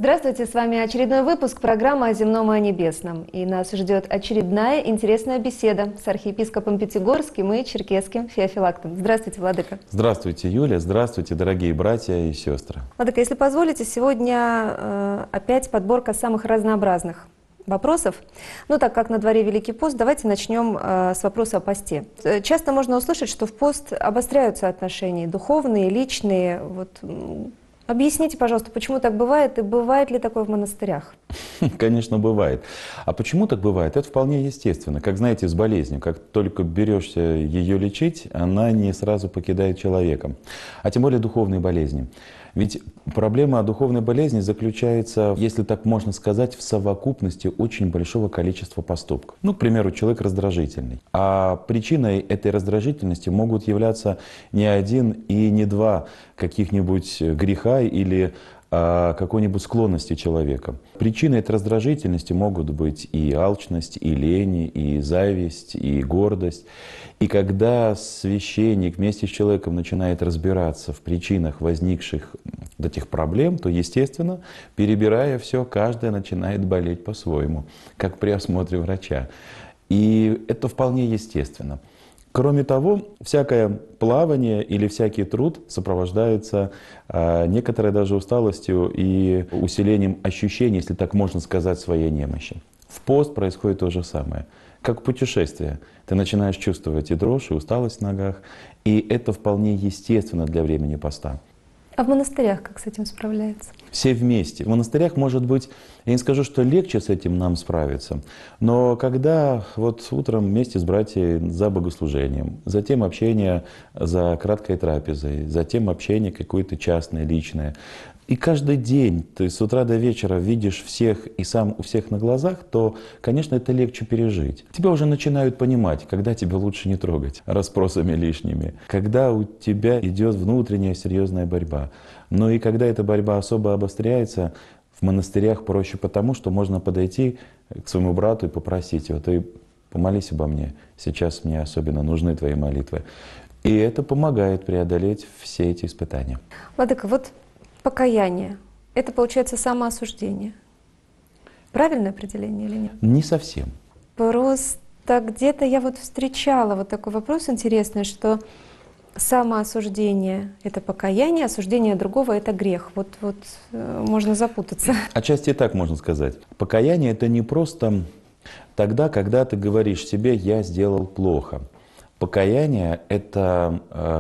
Здравствуйте, с вами очередной выпуск программы «О земном и о небесном». И нас ждет очередная интересная беседа с архиепископом Пятигорским и Черкесским Феофилактом. Здравствуйте, владыка. Здравствуйте, Юля. Здравствуйте, дорогие братья и сестры. Владыка, если позволите, сегодня опять подборка самых разнообразных вопросов. Ну, так как на дворе Великий пост, давайте начнем с вопроса о посте. Часто можно услышать, что в пост обостряются отношения духовные, личные. Объясните, пожалуйста, почему так бывает и бывает ли такое в монастырях? Конечно, бывает. А почему так бывает? Это вполне естественно. Как знаете, с болезнью. Как только берешься ее лечить, она не сразу покидает человека. А тем более духовные болезни. Ведь проблема духовной болезни заключается, если так можно сказать, в совокупности очень большого количества поступков. Ну, к примеру, человек раздражительный. А причиной этой раздражительности могут являться не один и не два каких-нибудь греха или какой-нибудь склонности человека. Причиной этой раздражительности могут быть и алчность, и лень, и зависть, и гордость. И когда священник вместе с человеком начинает разбираться в причинах возникших этих проблем, то, естественно, перебирая все, каждая начинает болеть по-своему, как при осмотре врача. И это вполне естественно. Кроме того, всякое плавание или всякий труд сопровождается некоторой даже усталостью и усилением ощущений, если так можно сказать, своей немощи. В пост происходит то же самое. Как путешествие. Ты начинаешь чувствовать и дрожь, и усталость в ногах. И это вполне естественно для времени поста. А в монастырях как с этим справляются? Все вместе. В монастырях, может быть, я не скажу, что легче с этим нам справиться, но когда вот утром вместе с братьями за богослужением, затем общение за краткой трапезой, затем общение какое-то частное, личное, и каждый день ты с утра до вечера видишь всех и сам у всех на глазах, то, конечно, это легче пережить. Тебя уже начинают понимать, когда тебя лучше не трогать расспросами лишними, когда у тебя идет внутренняя серьезная борьба. Но и когда эта борьба особо обостряется, в монастырях проще потому, что можно подойти к своему брату и попросить его: ты помолись обо мне, сейчас мне особенно нужны твои молитвы. И это помогает преодолеть все эти испытания. Владыка, вот покаяние — это, получается, самоосуждение. Правильное определение или нет? Не совсем. Просто где-то я вот встречала вот такой вопрос интересный, что самоосуждение — это покаяние, осуждение другого — это грех. Вот можно запутаться. Отчасти и так можно сказать. Покаяние — это не просто тогда, когда ты говоришь себе: «я сделал плохо». Покаяние — это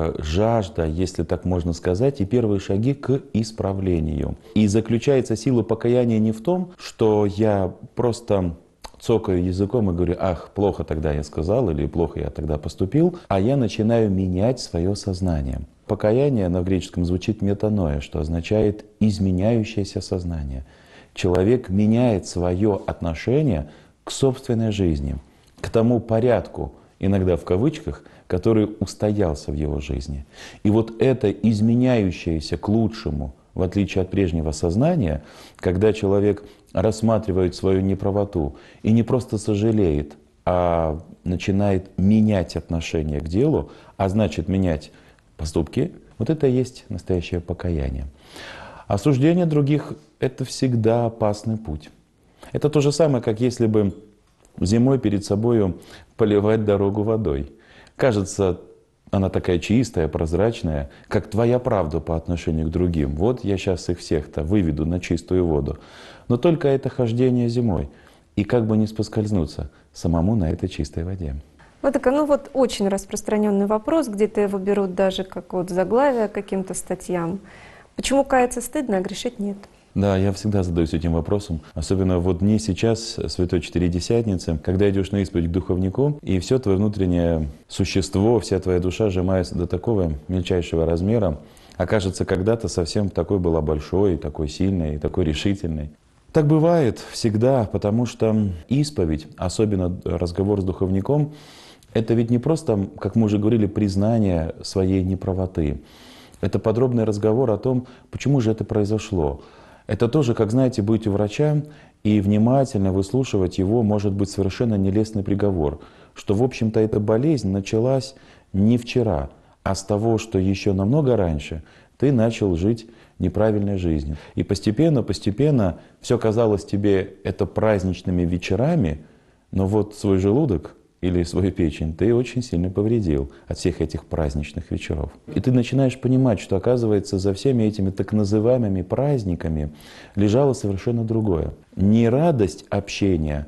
жажда, если так можно сказать, и первые шаги к исправлению. И заключается сила покаяния не в том, что я просто цокаю языком и говорю: ах, плохо тогда я сказал или плохо я тогда поступил, а я начинаю менять свое сознание. Покаяние на греческом звучит метаноя, что означает изменяющееся сознание. Человек меняет свое отношение к собственной жизни, к тому порядку, иногда в кавычках, который устоялся в его жизни. И вот это изменяющееся к лучшему, в отличие от прежнего сознания, когда человек рассматривает свою неправоту и не просто сожалеет, а начинает менять отношение к делу, а значит менять поступки, вот это и есть настоящее покаяние. Осуждение других — это всегда опасный путь. Это то же самое, как если бы зимой перед собой поливать дорогу водой. Кажется, она такая чистая, прозрачная, как твоя правда по отношению к другим. Вот я сейчас их всех-то выведу на чистую воду. Но только это хождение зимой. И как бы не поскользнуться самому на этой чистой воде. Вот очень распространенный вопрос, где-то его берут даже как вот заглавие каким-то статьям. Почему каяться стыдно, а грешить нет? Да, я всегда задаюсь этим вопросом. Особенно вот дни сейчас, Святой Четыредесятницы, когда идешь на исповедь к духовнику, и все твое внутреннее существо, вся твоя душа сжимается до такого мельчайшего размера, а кажется, когда-то совсем такой была большой, такой сильной, такой решительной. Так бывает всегда, потому что исповедь, особенно разговор с духовником, это ведь не просто, как мы уже говорили, признание своей неправоты. Это подробный разговор о том, почему же это произошло. Это тоже, как знаете, быть у врача и внимательно выслушивать его, может быть, совершенно нелестный приговор, что, в общем-то, эта болезнь началась не вчера, а с того, что еще намного раньше ты начал жить неправильной жизнью. И постепенно все казалось тебе это праздничными вечерами, но вот свой желудок или свою печень ты очень сильно повредил от всех этих праздничных вечеров. И ты начинаешь понимать, что, оказывается, за всеми этими так называемыми праздниками лежало совершенно другое. Не радость общения,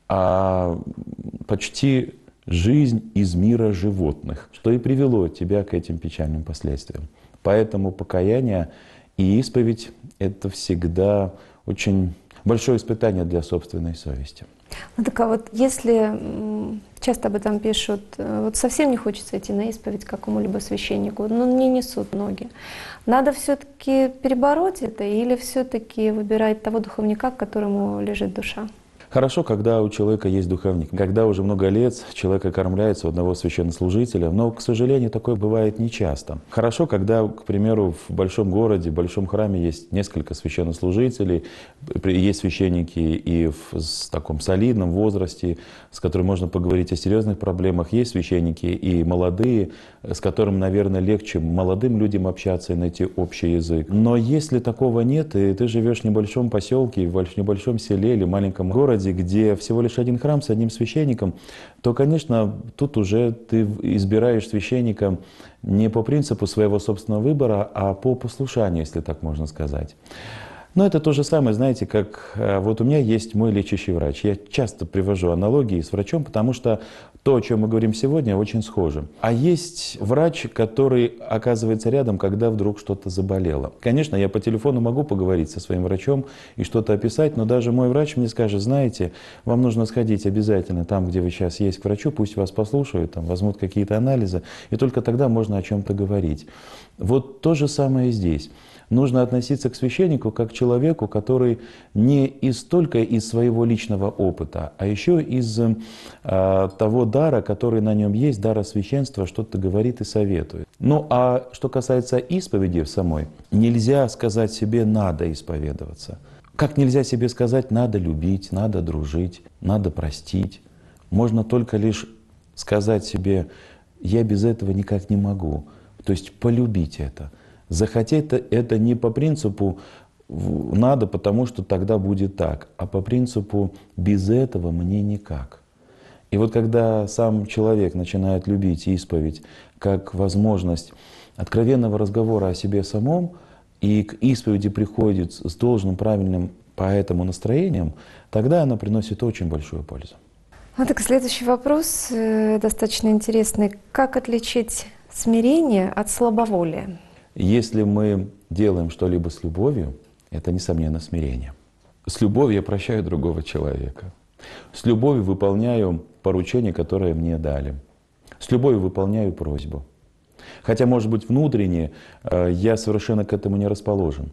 а почти жизнь из мира животных, что и привело тебя к этим печальным последствиям. Поэтому покаяние и исповедь — это всегда очень большое испытание для собственной совести. Ну так а вот если, часто об этом пишут, вот совсем не хочется идти на исповедь к какому-либо священнику, но не несут ноги. Надо все-таки перебороть это или все-таки выбирать того духовника, к которому лежит душа? Хорошо, когда у человека есть духовник, когда уже много лет человек окормляется у одного священнослужителя, но, к сожалению, такое бывает нечасто. Хорошо, когда, к примеру, в большом городе, в большом храме есть несколько священнослужителей, есть священники и в таком солидном возрасте, с которыми можно поговорить о серьезных проблемах, есть священники и молодые, с которыми, наверное, легче молодым людям общаться и найти общий язык. Но если такого нет, и ты живешь в небольшом поселке, в небольшом селе или маленьком городе, где всего лишь один храм с одним священником, то, конечно, тут уже ты избираешь священника не по принципу своего собственного выбора, а по послушанию, если так можно сказать. Но это то же самое, знаете, как вот у меня есть мой лечащий врач. Я часто привожу аналогии с врачом, потому что то, о чем мы говорим сегодня, очень схоже. А есть врач, который оказывается рядом, когда вдруг что-то заболело. Конечно, я по телефону могу поговорить со своим врачом и что-то описать, но даже мой врач мне скажет: знаете, вам нужно сходить обязательно там, где вы сейчас есть, к врачу, пусть вас послушают, там, возьмут какие-то анализы, и только тогда можно о чем-то говорить. Вот то же самое и здесь. Нужно относиться к священнику как к человеку, который не столько из своего личного опыта, а еще из того дара, который на нем есть, дара священства, что-то говорит и советует. Ну а что касается исповеди самой, нельзя сказать себе «надо исповедоваться». Как нельзя себе сказать «надо любить», «надо дружить», «надо простить». Можно только лишь сказать себе «я без этого никак не могу», то есть полюбить это. Захотеть это не по принципу «надо, потому что тогда будет так», а по принципу «без этого мне никак». И вот когда сам человек начинает любить исповедь как возможность откровенного разговора о себе самом, и к исповеди приходит с должным, правильным поэтому настроением, тогда она приносит очень большую пользу. Вот так, следующий вопрос, достаточно интересный. Как отличить смирение от слабоволия? Если мы делаем что-либо с любовью, это, несомненно, смирение. С любовью я прощаю другого человека. С любовью выполняю поручение, которое мне дали. С любовью выполняю просьбу. Хотя, может быть, внутренне я совершенно к этому не расположен.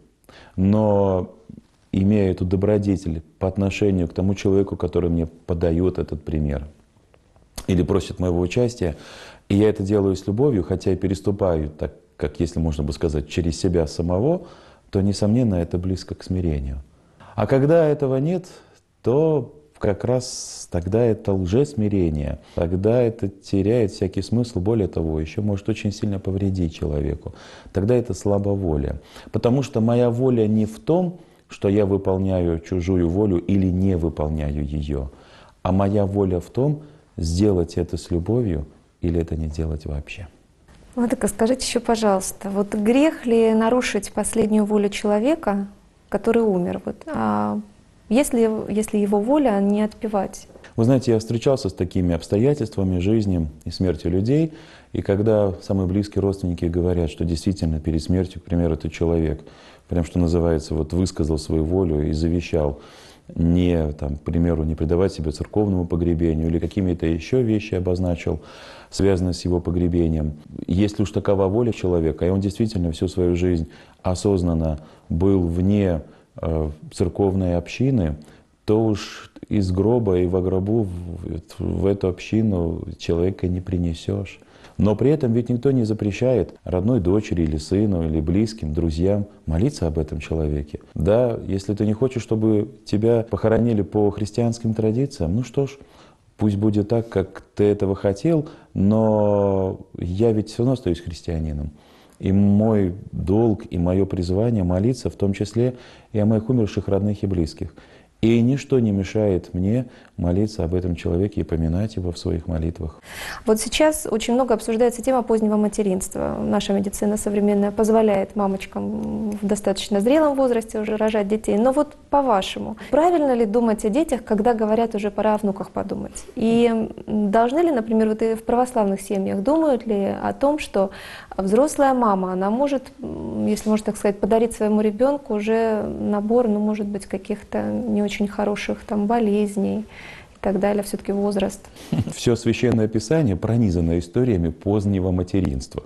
Но имея эту добродетель по отношению к тому человеку, который мне подает этот пример или просит моего участия, и я это делаю с любовью, хотя и переступаю так, как, если можно бы сказать, через себя самого, то, несомненно, это близко к смирению. А когда этого нет, то как раз тогда это лжесмирение, тогда это теряет всякий смысл, более того, еще может очень сильно повредить человеку. Тогда это слабоволие. Потому что моя воля не в том, что я выполняю чужую волю или не выполняю ее, а моя воля в том, сделать это с любовью или это не делать вообще. Вот так, скажите еще, пожалуйста, вот грех ли нарушить последнюю волю человека, который умер? Вот, если его воля не отпевать? Вы знаете, я встречался с такими обстоятельствами жизни и смерти людей, и когда самые близкие родственники говорят, что действительно перед смертью, к примеру, этот человек, прям что называется, вот высказал свою волю и завещал не, там, к примеру, не предавать себя церковному погребению или какими-то еще вещи обозначил, связанные с его погребением. Если уж такова воля человека, и он действительно всю свою жизнь осознанно был вне церковной общины, то уж из гроба и во гробу в эту общину человека не принесешь. Но при этом ведь никто не запрещает родной дочери или сыну, или близким, друзьям молиться об этом человеке. Да, если ты не хочешь, чтобы тебя похоронили по христианским традициям, ну что ж, пусть будет так, как ты этого хотел, но я ведь все равно остаюсь христианином. И мой долг, и мое призвание молиться, в том числе и о моих умерших родных и близких. И ничто не мешает мне молиться об этом человеке и поминать его в своих молитвах. Вот сейчас очень много обсуждается тема позднего материнства. Наша медицина современная позволяет мамочкам в достаточно зрелом возрасте уже рожать детей. Но вот по-вашему, правильно ли думать о детях, когда говорят уже пора о внуках подумать? И должны ли, например, вот и в православных семьях думают ли о том, что взрослая мама, она может, если можно так сказать, подарить своему ребенку уже набор, ну, может быть, каких-то не очень хороших там болезней и так далее, все-таки возраст. Все Священное Писание пронизано историями позднего материнства,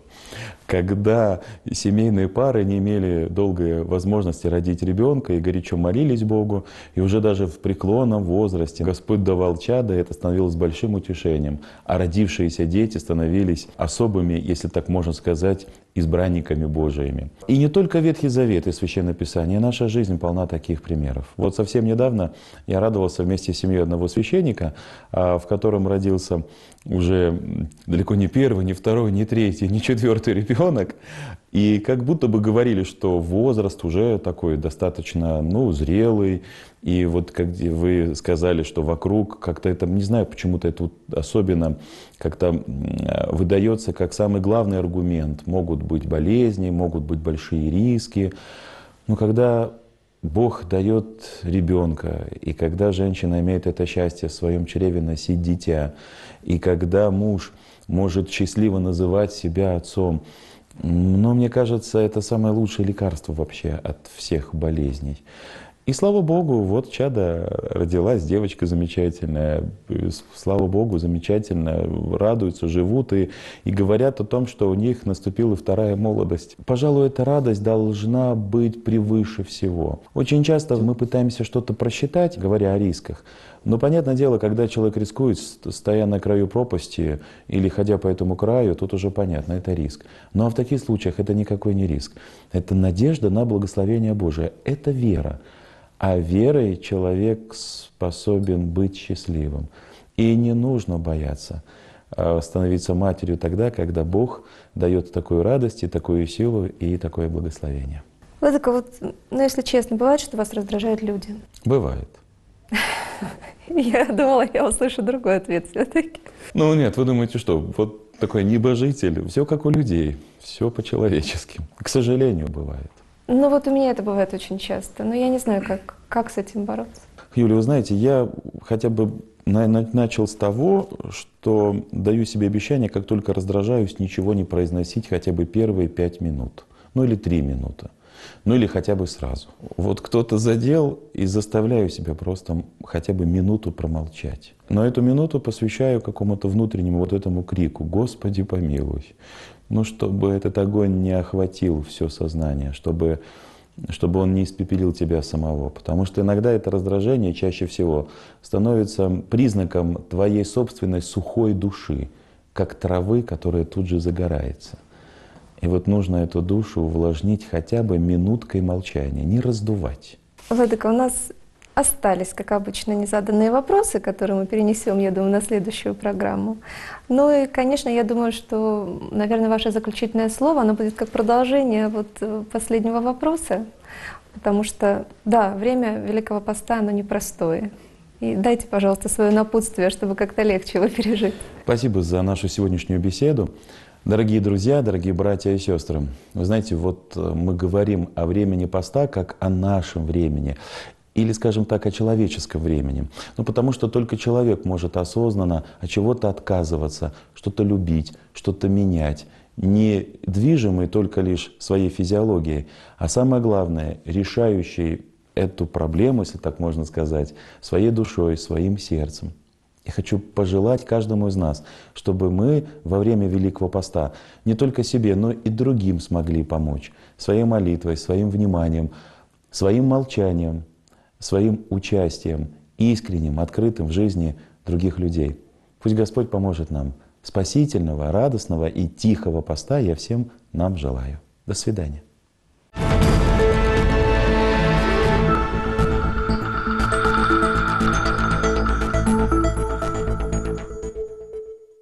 когда семейные пары не имели долгой возможности родить ребенка и горячо молились Богу, и уже даже в преклонном возрасте Господь давал чадо, и это становилось большим утешением, а родившиеся дети становились особыми, если так можно сказать, избранниками Божиими. И не только Ветхий Завет и Священное Писание, наша жизнь полна таких примеров. Вот совсем недавно я радовался вместе с семьей одного священника, в котором родился уже далеко не первый, не второй, не третий, не четвертый ребенок. И как будто бы говорили, что возраст уже такой достаточно, зрелый. И вот как вы сказали, что вокруг как-то это, не знаю, почему-то это вот особенно как-то выдается как самый главный аргумент. Могут быть болезни, могут быть большие риски. Но когда Бог дает ребенка, и когда женщина имеет это счастье в своем чреве носить дитя, и когда муж может счастливо называть себя отцом, но мне кажется, это самое лучшее лекарство вообще от всех болезней. И слава Богу, вот чадо родилась, девочка замечательная, слава Богу, замечательно, радуются, живут и говорят о том, что у них наступила вторая молодость. Пожалуй, эта радость должна быть превыше всего. Очень часто мы пытаемся что-то просчитать, говоря о рисках. Но понятное дело, когда человек рискует, стоя на краю пропасти или ходя по этому краю, тут уже понятно, это риск. Ну а в таких случаях это никакой не риск. Это надежда на благословение Божие, это вера. А верой человек способен быть счастливым. И не нужно бояться становиться матерью тогда, когда Бог дает такую радость, и такую силу, и такое благословение. Владыка, если честно, бывает, что вас раздражают люди? Бывает. Я думала, я услышу другой ответ все-таки. Нет, вы думаете, что вот такой небожитель, все как у людей, все по-человечески. К сожалению, бывает. У меня это бывает очень часто, но я не знаю, как с этим бороться. Юлия, вы знаете, я хотя бы начал с того, что даю себе обещание, как только раздражаюсь, ничего не произносить хотя бы первые 5 минут, или 3 минуты, или хотя бы сразу. Вот кто-то задел, и заставляю себя просто хотя бы минуту промолчать. Но эту минуту посвящаю какому-то внутреннему этому крику «Господи, помилуй». Чтобы этот огонь не охватил все сознание, чтобы он не испепелил тебя самого. Потому что иногда это раздражение чаще всего становится признаком твоей собственной сухой души, как травы, которая тут же загорается. И нужно эту душу увлажнить хотя бы минуткой молчания, не раздувать. Владыка, у нас остались, как обычно, незаданные вопросы, которые мы перенесем, я думаю, на следующую программу. И, конечно, я думаю, что, наверное, ваше заключительное слово, оно будет как продолжение последнего вопроса, потому что, да, время Великого Поста, оно непростое. И дайте, пожалуйста, свое напутствие, чтобы как-то легче его пережить. Спасибо за нашу сегодняшнюю беседу. Дорогие друзья, дорогие братья и сестры, вы знаете, мы говорим о времени поста как о нашем времени. Или, скажем так, о человеческом времени. Потому что только человек может осознанно от чего-то отказываться, что-то любить, что-то менять, не движимый только лишь своей физиологией, а самое главное, решающий эту проблему, если так можно сказать, своей душой, своим сердцем. Я хочу пожелать каждому из нас, чтобы мы во время Великого Поста не только себе, но и другим смогли помочь своей молитвой, своим вниманием, своим молчанием, своим участием, искренним, открытым в жизни других людей. Пусть Господь поможет нам. Спасительного, радостного и тихого поста я всем нам желаю. До свидания.